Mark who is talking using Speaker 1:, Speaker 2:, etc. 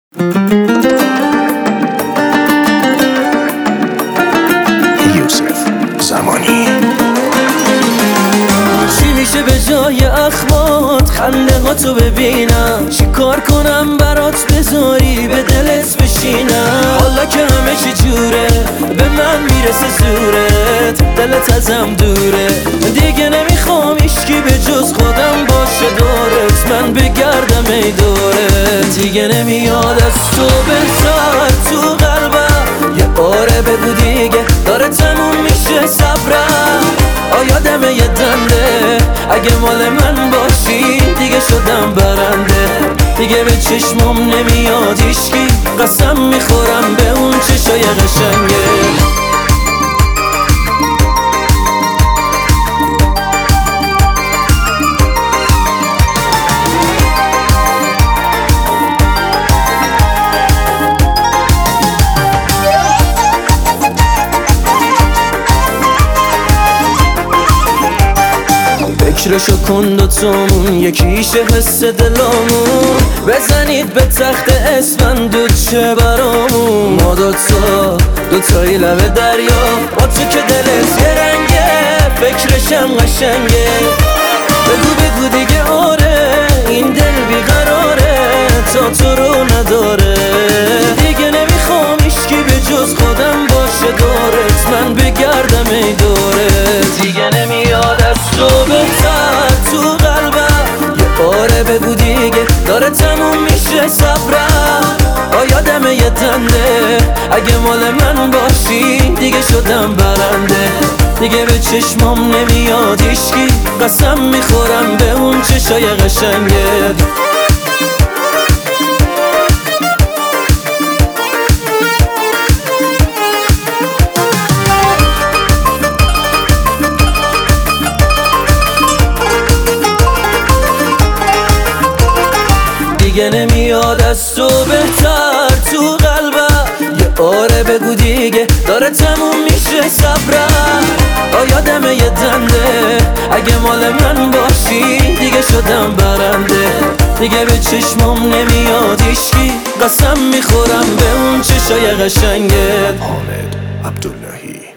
Speaker 1: یوسف زمانی.
Speaker 2: چی میشه به جای اخمات خنده ها تو ببینم؟ چی کار کنم برات بذاری به دلت بشینم؟ حالا که همه چی جوره به من میرسه زورت، دلت ازم دوره، دیگه نمیخوام هیچکی به جز خودم باشه دورت، من بگردم ای دورت. دیگه نمیاد از تو بهتر تو قلبم، یه باره بگو دیگه داره تموم میشه صبرم. آیادمه یه دنده اگه مال من باشی دیگه شدم برنده، دیگه به چشمم نمیاد هیچکی، قسم میخورم به اون چشای قشنگه. فکرشو کن دوتامون یکیشه حس دلامون، بزنید به تخت اسفندود چه برامون. ما دوتایی لبه دریا، با تو که دلت یه رنگه فکرشم قشنگه. بگو دیگه آره این دل بیقراره تا تو رو نداره، دیگه نمیخوام هیچکی به جز خودم باشه دورت، من بگردم ای دورت. دیگه نمیاد از تو بهتر تو قلبم، یه باره بگو دیگه داره تموم میشه صبرم. آیادمه یه دنده اگه مال من باشی دیگه شدم برنده، دیگه به چشمم نمیاد هیچکی، قسم میخورم به اون چشای قشنگه. دیگه نمیاد از تو بهتر تو قلبم، یه باره بگو دیگه داره تموم میشه صبرم. آیادمه یه دنده اگه مال من باشی دیگه شدم برنده، دیگه به چشمم نمیاد هیچکی، قسم میخورم به اون چشای قشنگت.
Speaker 1: حامد عبداللهی.